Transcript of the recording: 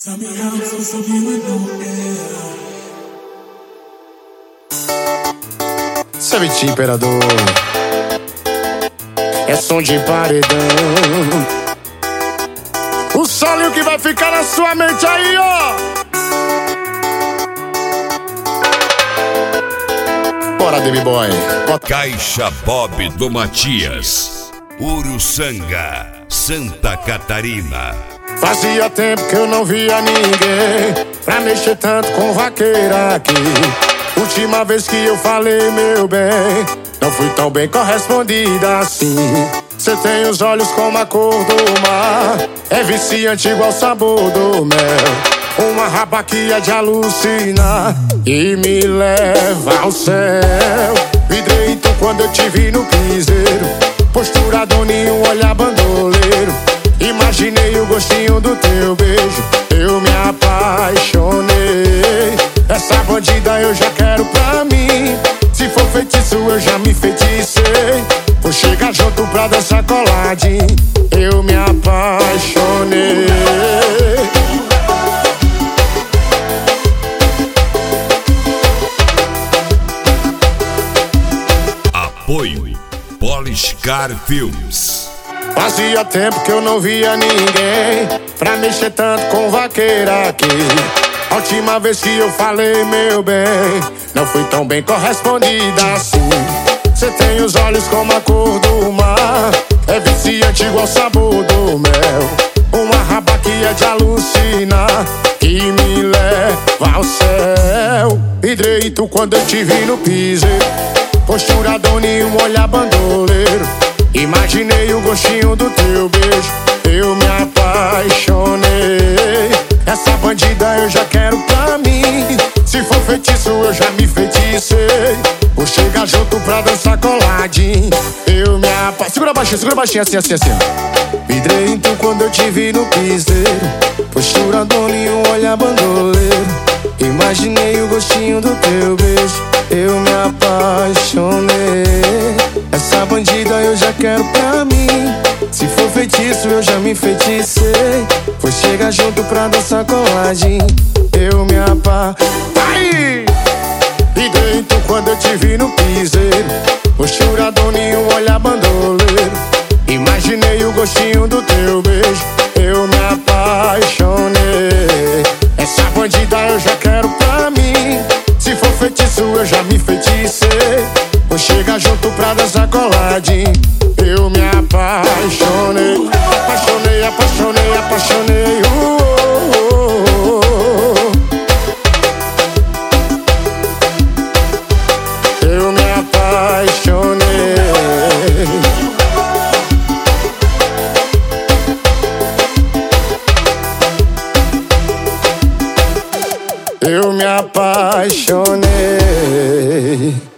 Tell me how I'm supposed to be with no air. Savete Imperador, é som de paredão. O solinho que vai ficar na sua mente aí, ó. Bora, Demi Boy. Caixa Bob do Matias, Uruçanga, Santa Catarina. Fazia tempo que eu não via ninguém pra mexer tanto com vaqueira aqui. Última vez que eu falei, meu bem, não fui tão bem correspondida assim. Cê tem os olhos como a cor do mar, é viciante igual o sabor do mel. Uma raba que é de alucinar e me leva ao céu. Vidrei então quando eu te vi no piseiro, postura doninho, olhar bandoleiro. Imaginei o gostinho do teu beijo, eu me apaixonei. Essa bandida eu já quero pra mim, se for feitiço eu já me feticei. Vou chegar junto pra dançar coladinho, eu me apaixonei. Apoio Polishcar Filmes. Fazia tempo que eu não via ninguém pra mexer tanto com vaqueira aqui. A última vez que eu falei, meu bem, não fui tão bem correspondida assim. Cê tem os olhos como a cor do mar, é viciante igual o sabor do mel. Uma raba que é de alucinar, que me leva ao céu. Hidrei tu quando eu te vi no piseiro, postura doninho, olhar bandoleiro. Imaginei o gostinho do teu beijo, eu me apaixonei. Essa bandida eu já quero pra mim, se for feitiço eu já me feticei. Vou chegar junto pra dançar coladinho, eu me apaixonei. Segura baixinho, assim. Vidrei então quando eu te vi no piseiro, postura doninho, olhar bandoleiro. Imaginei o gostinho do teu beijo, eu me apaixonei. Essa bandida eu já quero pra mim, se for feitiço eu já me feticei. Vou chegar junto pra dançar coladinho, eu me apaixonei. E dentro quando eu te vi no piseiro, postura doninho, olhar bandoleiro. Imaginei o gostinho do teu beijo, eu me apaixonei. Essa bandida eu já quero pra mim, se for feitiço eu já me feticei. Vou chegar junto pra dançar coladinho, eu me apaixonei. Apaixonei. Eu me apaixonei. Eu me apaixonei.